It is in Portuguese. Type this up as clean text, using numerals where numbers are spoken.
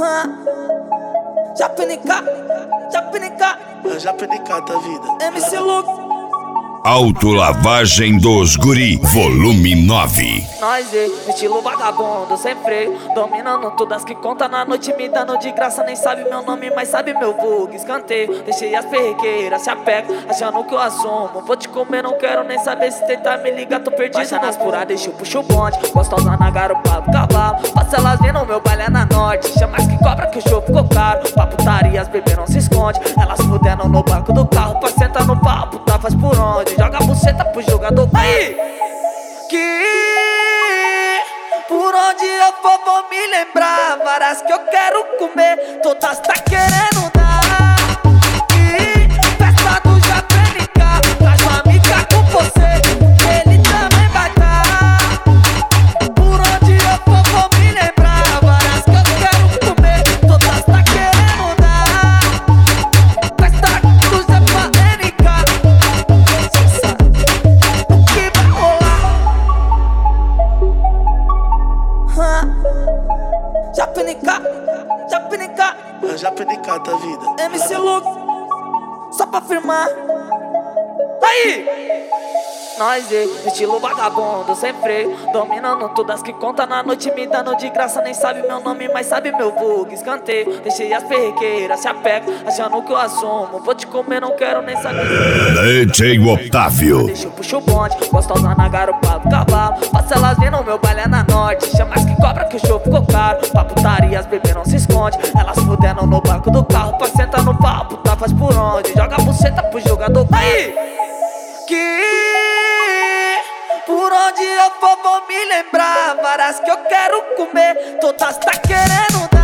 Japinica, Japinica, Japinicata vida. MC Luke. Autolavagem dos Guri, volume 9. Nós, estilo vagabundo, sem freio, dominando todas que conta na noite, me dando de graça. Nem sabe meu nome, mas sabe meu bug. Escanteio, deixei as perrequeiras, se apega, achando que eu assumo. Vou te comer, não quero nem saber se tentar me ligar, tô perdido. Baixa nas puras, deixa eu puxo o bonde, gostosa na garupa do cavalo. Passa elas vendo meu baile é na norte, chama mais que cobra que o show ficou caro. Pra putaria, as bebê não se esconde, elas fudendo no banco do carro. Pra sentar no papo, tá, faz por onde? Joga a buceta pro jogador. Aí! Que por onde eu for vou me lembrar várias que eu quero comer, todas tá querendo dar. Que festa do Japinica, traz uma amiga com você, ele também vai dar. Por onde eu for vou me lembrar várias que eu quero comer, todas tá querendo dar. Festa do Japinica, cê sabe o que vai rolar. Japinica, Japinica, Japinicata vida. MC Luke, só pra firmar. Aí! Nós, estilo vagabundo, sem freio, dominando todas que conta na noite, me dando de graça. Nem sabe meu nome, mas sabe meu bug. Escanteio, deixei as perrequeiras, se apega, achando que eu assumo. Vou te comer, não quero nem saber. DJ Otávio. Deixa eu puxo o bonde, gostosa na garupa do cavalo. Passa elas vendo meu baile é na norte, chama mais que cobra que o show ficou caro. Pra putaria, as bebê não se esconde, elas fudendo no banco do carro. Pra sentar no papo, tá, faz por onde? Joga a buceta pro jogador. Aí! Que por onde eu for vou me lembrar várias que eu quero comer, todas tá querendo dar.